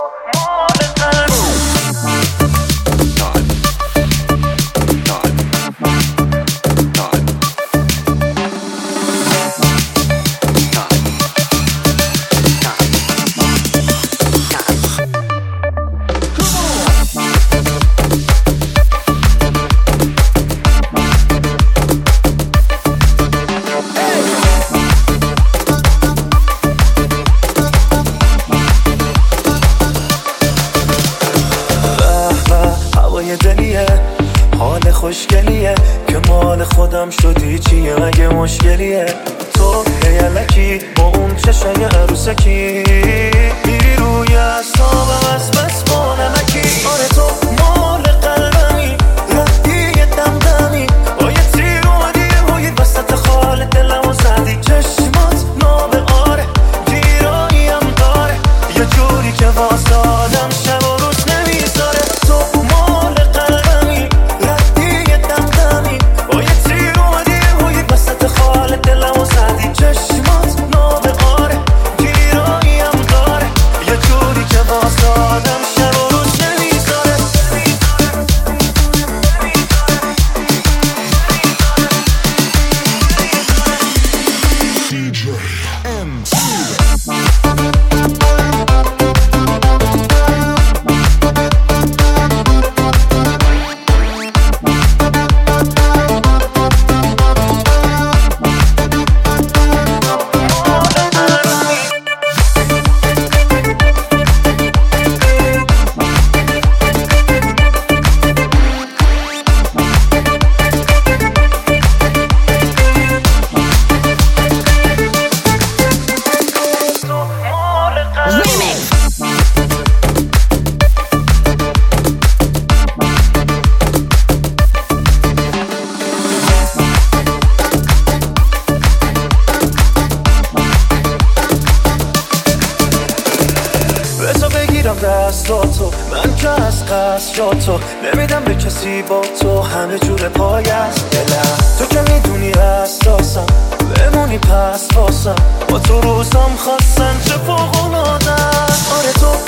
دلیه حال خوشگلیه که مال خودم شدی چیه مگه مشکلیه تو یلکی با اون چشای عروسکی میری روی اعصابم از بس با نمکی آره تو مال قلبمی رفتی یه دمدمی با یه تیر اومدی روی وسط خال دلمو زدی چشمات نابه آره گیراییم داره یه جوری که واسه آدم شب و روز نمیذاره تو مال قلبمی رفتی یه دمدمی با یه تیر اومدی روی وسط خال دلمو زدی چشمات نابه آره گیراییم داره یه جوری که واسه آدم شب و روز نمیذاره DJ MC بذار بگیرم دستاتو من که از قصد جاتو نمیدم به کسی با تو همه جور پای از دلم تو که میدونی حساسم بمونی پس واسم با تو روزم خواستن چه فوق‌العاده‌ست آره تو